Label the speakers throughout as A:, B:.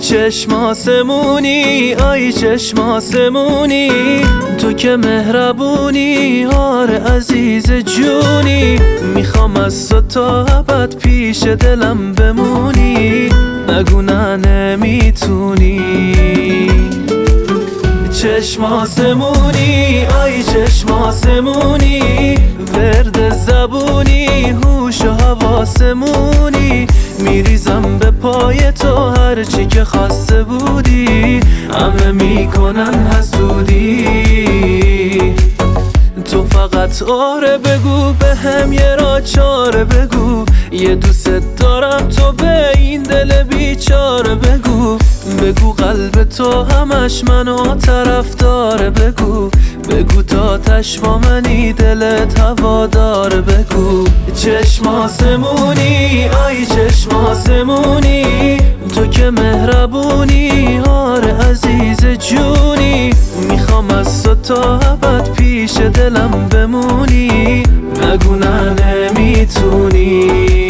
A: چشم آسمونی، آی چشم آسمونی، تو که مهربونی، آره عزیز جونی. میخوام از تو تا ابد پیش دلم بمونی، نگو نه نمیتونی. چشم آسمونی، آی چشم آسمونی، ورد زبونی، هوش و حواسمونی. میریزم به پای تو هرچی که خواسته بودی، همه میکنن حسودی. تو فقط آره بگو، به هم یه را چاره بگو، یه دوست دارم تو به این دل بیچاره بگو. بگو قلب تو همش منو طرف داره، بگو بگو تا تشما منی دلت هوا داره، بگو. چشم آسمونی، آی چشم آسمونی، تو که مهربونی، آره عزیز جونی. میخوام از تو تا ابد پیش دلم بمونی، نگو نه نمیتونی.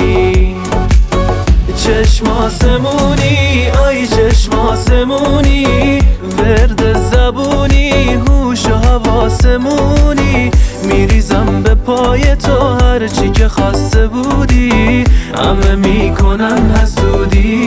A: چشم آسمونی، آی چشم آسمونی، ورد زبونی، هوش و حواسمونی. میریزم به پای تو هرچی که خواسته بودی، همه میکنن حسودی.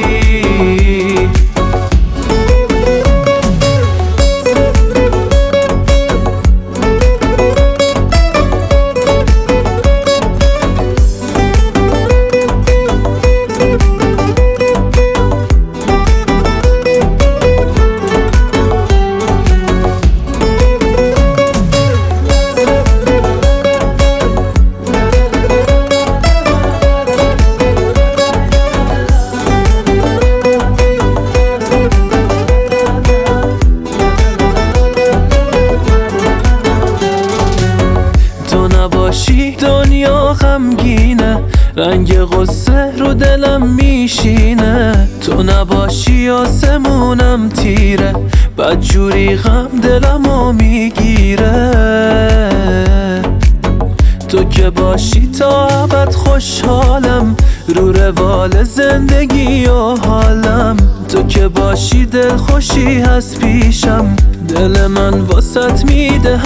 A: نباشی دنیا غمگینه، رنگ غصه رو دلم میشینه. تو نباشی آسمونم تیره، بدجوری غم دلمو میگیره. تو که باشی تا ابد خوشحالم، رو روال زندگی و حالم. تو که باشی دل خوشی هست پیشم، دل من واسط میده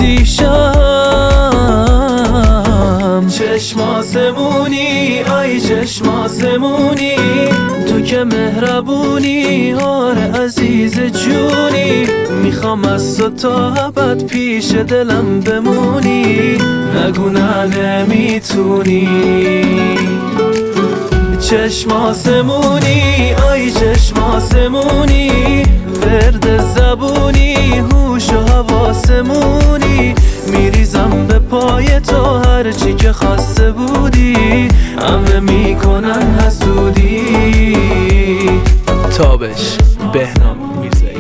A: هستیشم. چشم آسمونی، آی چشم آسمونی، تو که مهربونی، آره عزیز جونی. میخوام از تو تا ابد پیش دلم بمونی، نگو نه نمیتونی. چشم آسمونی، آی چشم آسمونی، ورد زبونی، هوش و حواسمونی. میریزم به پای تو هرچی که خواسته بودی، همه میکنن حسودی. تابش بهنام میرزایی.